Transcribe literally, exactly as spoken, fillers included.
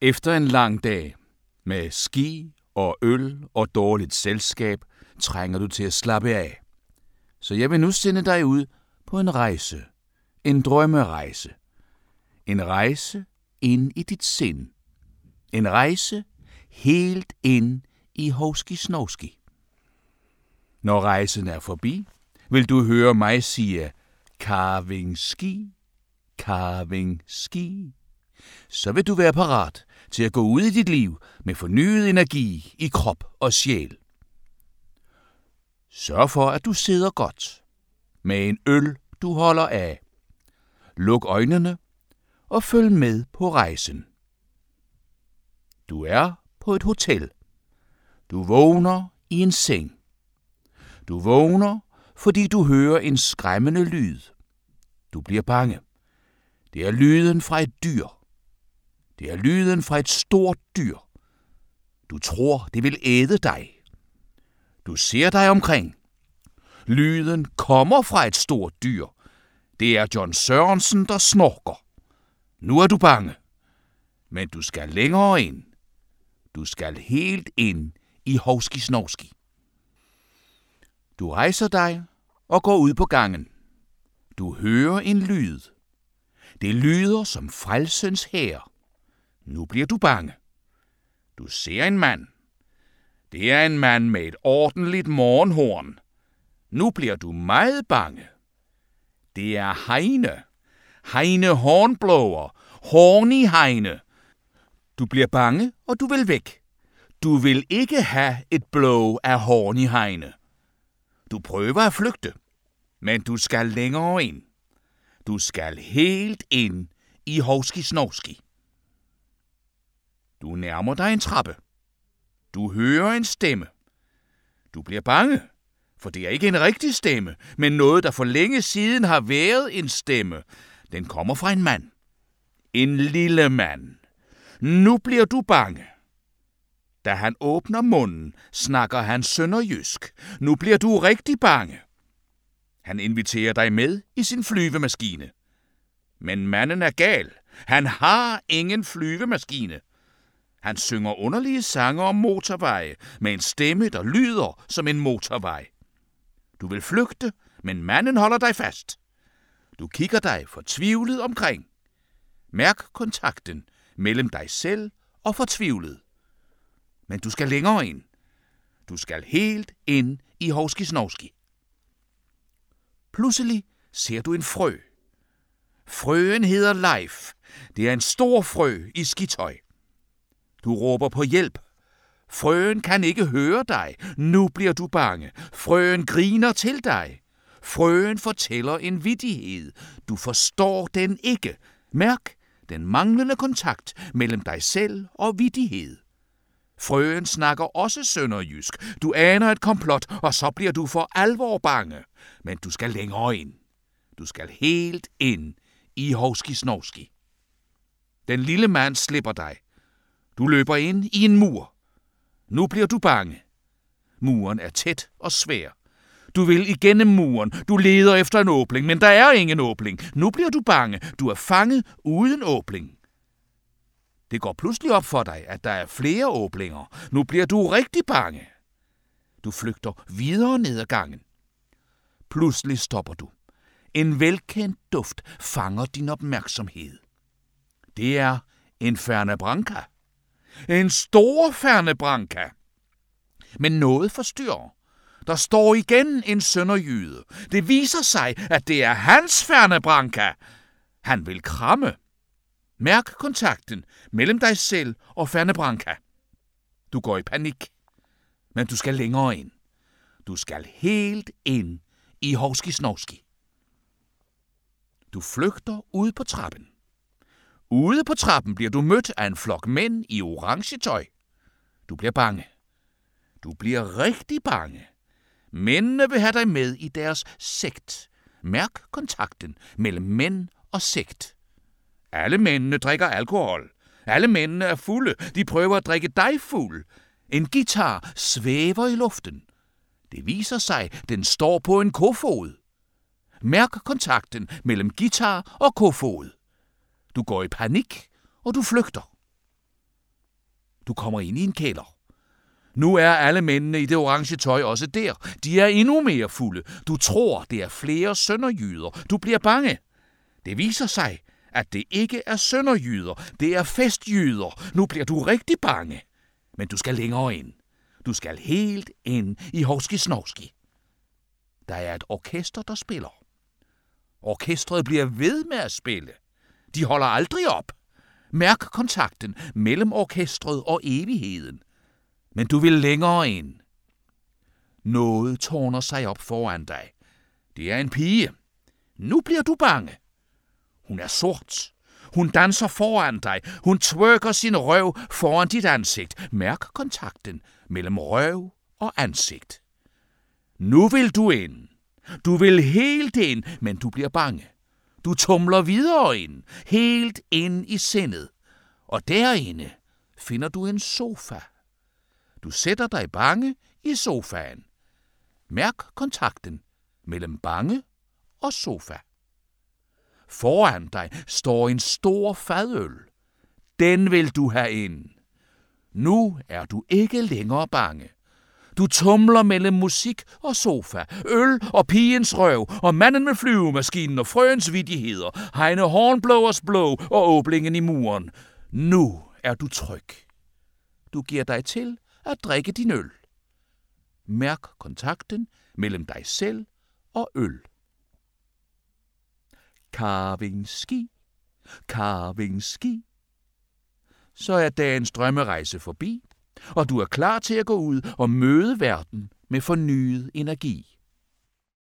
Efter en lang dag med ski og øl og dårligt selskab, trænger du til at slappe af. Så jeg vil nu sende dig ud på en rejse. En drømmerejse. En rejse ind i dit sind. En rejse helt ind i Hovski Snovski. Når rejsen er forbi, vil du høre mig sige carving ski, carving ski. Så vil du være parat til at gå ud i dit liv med fornyet energi i krop og sjæl. Sørg for, at du sidder godt med en øl, du holder af. Luk øjnene og følg med på rejsen. Du er på et hotel. Du vågner i en seng. Du vågner, fordi du hører en skræmmende lyd. Du bliver bange. Det er lyden fra et dyr. Det er lyden fra et stort dyr. Du tror, det vil æde dig. Du ser dig omkring. Lyden kommer fra et stort dyr. Det er John Sørensen, der snorker. Nu er du bange. Men du skal længere ind. Du skal helt ind i Hovski Snovski. Du rejser dig og går ud på gangen. Du hører en lyd. Det lyder som frelsens hær. Nu bliver du bange. Du ser en mand. Det er en mand med et ordentligt morgenhorn. Nu bliver du meget bange. Det er Heine. Heine Hornblower. Horny Heine. Du bliver bange, og du vil væk. Du vil ikke have et blow af Horny Heine. Du prøver at flygte, men du skal længere ind. Du skal helt ind i Hovski Snovski. Du nærmer dig en trappe. Du hører en stemme. Du bliver bange, for det er ikke en rigtig stemme, men noget, der for længe siden har været en stemme. Den kommer fra en mand. En lille mand. Nu bliver du bange. Da han åbner munden, snakker han sønderjysk. Nu bliver du rigtig bange. Han inviterer dig med i sin flyvemaskine. Men manden er gal. Han har ingen flyvemaskine. Han synger underlige sange om motorveje med en stemme, der lyder som en motorvej. Du vil flygte, men manden holder dig fast. Du kigger dig fortvivlet omkring. Mærk kontakten mellem dig selv og fortvivlet. Men du skal længere ind. Du skal helt ind i Hovski Snovski. Pludselig ser du en frø. Frøen hedder Leif. Det er en stor frø i skitøj. Du råber på hjælp. Frøen kan ikke høre dig. Nu bliver du bange. Frøen griner til dig. Frøen fortæller en vittighed. Du forstår den ikke. Mærk den manglende kontakt mellem dig selv og vittighed. Frøen snakker også sønderjysk. Du aner et komplot, og så bliver du for alvor bange. Men du skal længere ind. Du skal helt ind i Hovski Snovski. Den lille mand slipper dig. Du løber ind i en mur. Nu bliver du bange. Muren er tæt og svær. Du vil igennem muren. Du leder efter en åbning, men der er ingen åbning. Nu bliver du bange. Du er fanget uden åbning. Det går pludselig op for dig, at der er flere åbninger. Nu bliver du rigtig bange. Du flygter videre ned ad gangen. Pludselig stopper du. En velkendt duft fanger din opmærksomhed. Det er en Fernet Branca. En stor Fernet Branca. Men noget forstyrrer. Der står igen en sønderjyde. Det viser sig, at det er hans Fernet Branca. Han vil kramme. Mærk kontakten mellem dig selv og Fernet Branca. Du går i panik, men du skal længere ind. Du skal helt ind i Hovski Snovski. Du flygter ud på trappen. Ude på trappen bliver du mødt af en flok mænd i orange tøj. Du bliver bange. Du bliver rigtig bange. Mændene vil have dig med i deres sekt. Mærk kontakten mellem mænd og sekt. Alle mændene drikker alkohol. Alle mændene er fulde. De prøver at drikke dig fuld. En guitar svæver i luften. Det viser sig, den står på en kofod. Mærk kontakten mellem guitar og kofod. Du går i panik, og du flygter. Du kommer ind i en kælder. Nu er alle mændene i det orange tøj også der. De er endnu mere fulde. Du tror, det er flere sønderjyder. Du bliver bange. Det viser sig, at det ikke er sønderjyder. Det er festjyder. Nu bliver du rigtig bange. Men du skal længere ind. Du skal helt ind i Hovski Snovski. Der er et orkester, der spiller. Orkestret bliver ved med at spille. De holder aldrig op. Mærk kontakten mellem orkestret og evigheden. Men du vil længere ind. Noget tårner sig op foran dig. Det er en pige. Nu bliver du bange. Hun er sort. Hun danser foran dig. Hun twerker sin røv foran dit ansigt. Mærk kontakten mellem røv og ansigt. Nu vil du ind. Du vil helt ind, men du bliver bange. Du tumler videre ind, helt ind i sindet. Og derinde finder du en sofa. Du sætter dig bange i sofaen. Mærk kontakten mellem bange og sofa. Foran dig står en stor fadøl. Den vil du have ind. Nu er du ikke længere bange. Du tumler mellem musik og sofa, øl og pigens røv, og manden med flyvemaskinen og frøens vittigheder, Heine Hornblowers blå og åbningen i muren. Nu er du tryg. Du giver dig til at drikke din øl. Mærk kontakten mellem dig selv og øl. Karvingski, Karvingski. Så er dagens drømmerejse forbi, og du er klar til at gå ud og møde verden med fornyet energi.